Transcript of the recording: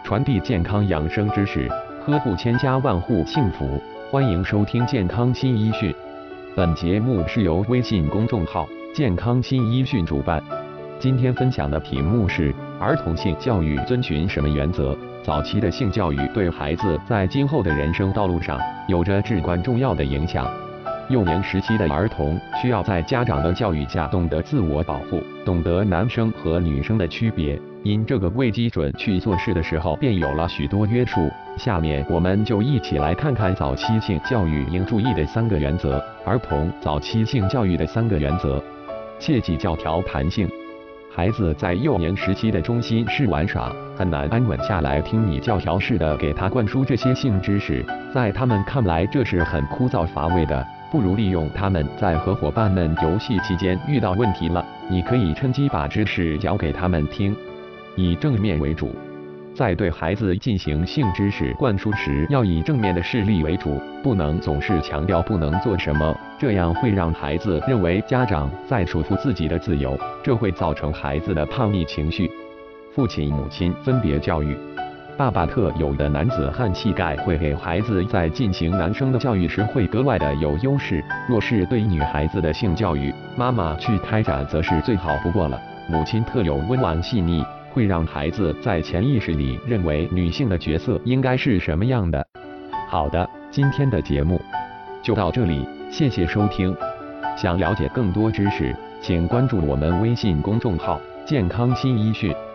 传递健康养生知识，呵护千家万户幸福。欢迎收听健康新医讯。本节目是由微信公众号健康新医讯主办。今天分享的题目是儿童性教育遵循什么原则？早期的性教育对孩子在今后的人生道路上有着至关重要的影响。幼年时期的儿童需要在家长的教育下懂得自我保护，懂得男生和女生的区别，因这个为基准去做事的时候便有了许多约束。下面我们就一起来看看早期性教育应注意的3个原则，儿童早期性教育的3个原则。切忌教条弹性。孩子在幼年时期的中心是玩耍，很难安稳下来听你教条式的给他灌输这些性知识，在他们看来这是很枯燥乏味的，不如利用他们在和伙伴们游戏期间遇到问题了，你可以趁机把知识讲给他们听，以正面为主。在对孩子进行性知识灌输时，要以正面的事例为主，不能总是强调不能做什么，这样会让孩子认为家长在束缚自己的自由，这会造成孩子的叛逆情绪。父亲母亲分别教育。爸爸特有的男子汉气概会给孩子在进行男生的教育时会格外的有优势，若是对女孩子的性教育，妈妈去开展则是最好不过了。母亲特有温婉细腻，会让孩子在潜意识里认为女性的角色应该是什么样的。好的，今天的节目就到这里，谢谢收听。想了解更多知识，请关注我们微信公众号健康新医讯。